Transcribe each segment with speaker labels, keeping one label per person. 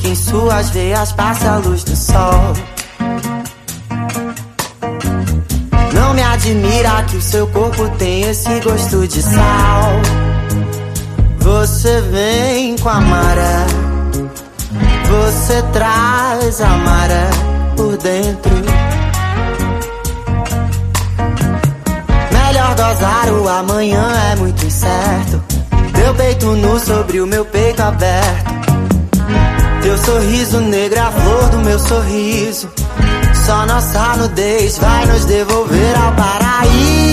Speaker 1: que em suas veias passa a luz do sol. Não me admira que o seu corpo tem esse gosto de sal. Você vem com a maré, você traz a maré por dentro. Melhor dosar o amanhã, é muito incerto. Teu peito nu sobre o meu peito aberto. Teu sorriso negro é a flor do meu sorriso. Só nossa nudez vai nos devolver ao paraíso.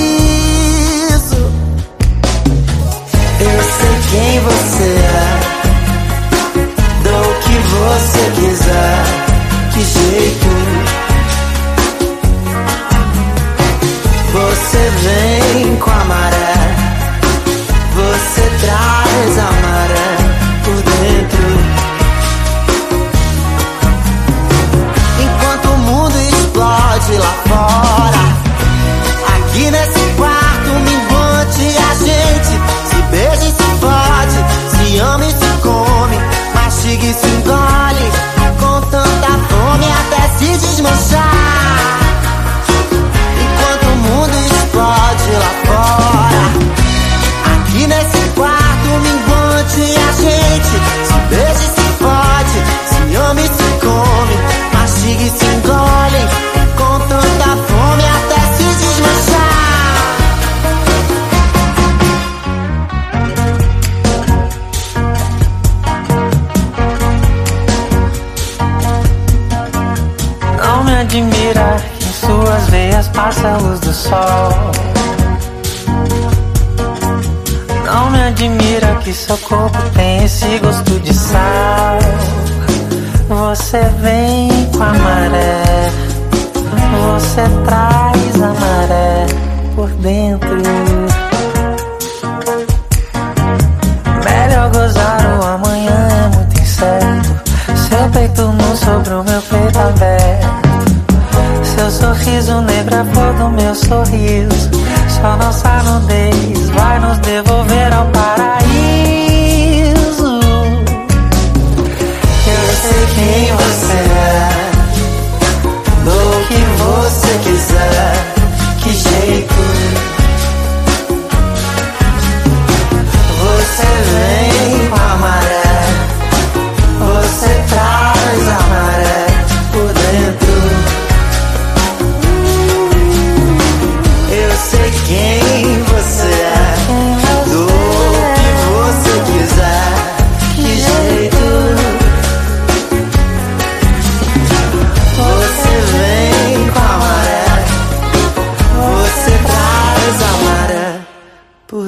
Speaker 1: Eu sei quem você é, dou o que você quiser. Que jeito você vem com a maré, você traz a maré por dentro. Enquanto o mundo explode lá fora, aqui nesse quarto minguante a gente se beija e se fode, se ama e se come, mastiga e se engole, com tanta fome até se desmanchar. Enquanto o mundo explode lá fora, aqui nesse quarto minguante a gente se beija e se fode, se ama e se come, mastiga e se engole, com tanta fome até se desmanchar. Não me admira que em suas veias passa a luz do sol. Não me admira que seu corpo tem esse gosto de sal. Você vem com a maré, você traz a maré por dentro. Melhor gozar o amanhã, é muito incerto. Seu peito nu sobre o meu peito aberto. Seu sorriso negro é a flor do meu sorriso. Só nossa nudez vai nos devolver ao paraíso. Eu sei quem você é, dou o que você quiser. Que jeito você vem com a maré, você traz a maré por dentro. Eu sei quem